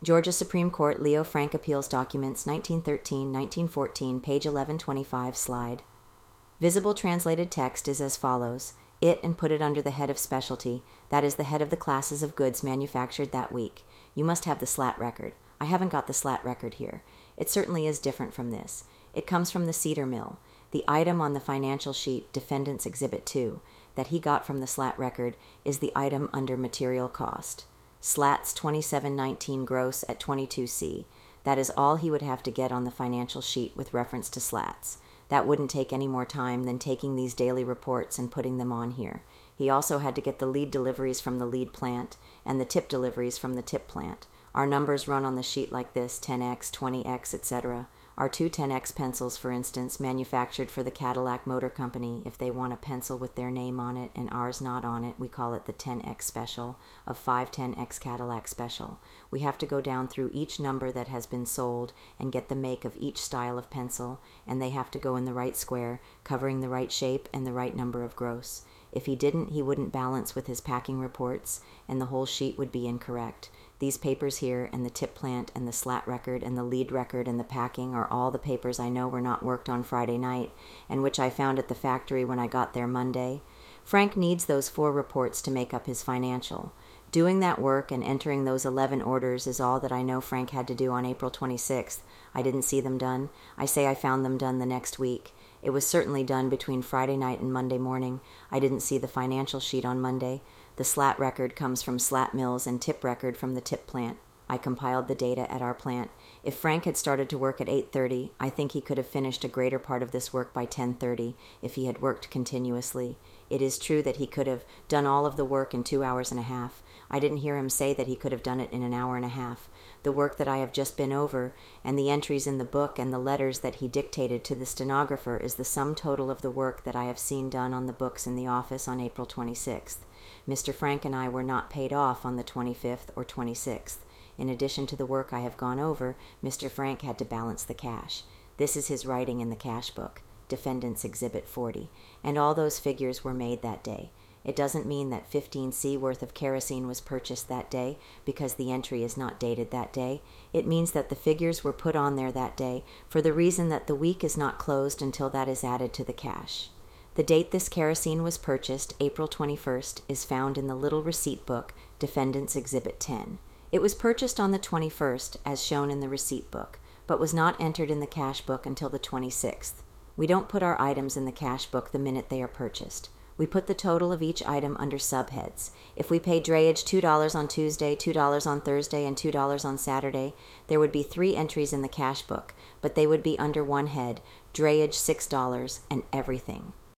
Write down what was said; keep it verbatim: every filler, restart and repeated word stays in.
Georgia Supreme Court Leo Frank Appeals Documents, nineteen thirteen, nineteen fourteen, page eleven twenty-five, slide. Visible translated text is as follows. It and put it under the head of specialty. That is the head of the classes of goods manufactured that week. You must have the slat record. I haven't got the slat record here. It certainly is different from this. It comes from the cedar mill. The item on the financial sheet, Defendant's Exhibit two, that he got from the slat record is the item under material cost. Slats twenty-seven nineteen gross at twenty-two C. That is all he would have to get on the financial sheet with reference to slats. That wouldn't take any more time than taking these daily reports and putting them on here. He also had to get the lead deliveries from the lead plant and the tip deliveries from the tip plant. Our numbers run on the sheet like this, ten X, twenty X, et cetera. Our two ten X pencils, for instance, manufactured for the Cadillac Motor Company, if they want a pencil with their name on it and ours not on it, we call it the ten X Special, of five ten X Cadillac Special. We have to go down through each number that has been sold and get the make of each style of pencil, and they have to go in the right square, covering the right shape and the right number of gross. If he didn't, he wouldn't balance with his packing reports, and the whole sheet would be incorrect. These papers here, and the tip plant, and the slat record, and the lead record, and the packing are all the papers I know were not worked on Friday night, and which I found at the factory when I got there Monday. Frank needs those four reports to make up his financial. Doing that work and entering those eleven orders is all that I know Frank had to do on April twenty-sixth. I didn't see them done. I say I found them done the next week. It was certainly done between Friday night and Monday morning. I didn't see the financial sheet on Monday. The slat record comes from slat mills and tip record from the tip plant. I compiled the data at our plant. If Frank had started to work at eight thirty, I think he could have finished a greater part of this work by ten thirty if he had worked continuously. It is true that he could have done all of the work in two hours and a half. I didn't hear him say that he could have done it in an hour and a half. The work that I have just been over, and the entries in the book and the letters that he dictated to the stenographer is the sum total of the work that I have seen done on the books in the office on April twenty-sixth. Mister Frank and I were not paid off on the twenty-fifth or twenty-sixth. In addition to the work I have gone over, Mister Frank had to balance the cash. This is his writing in the cash book, Defendant's Exhibit forty, and all those figures were made that day. It doesn't mean that fifteen C worth of kerosene was purchased that day because the entry is not dated that day. It means that the figures were put on there that day for the reason that the week is not closed until that is added to the cash. The date this kerosene was purchased, April twenty-first, is found in the little receipt book, Defendant's Exhibit ten. It was purchased on the twenty-first, as shown in the receipt book, but was not entered in the cash book until the twenty-sixth. We don't put our items in the cash book the minute they are purchased. We put the total of each item under subheads. If we paid drayage two dollars on Tuesday, two dollars on Thursday, and two dollars on Saturday, there would be three entries in the cash book, but they would be under one head, drayage six dollars, and everything.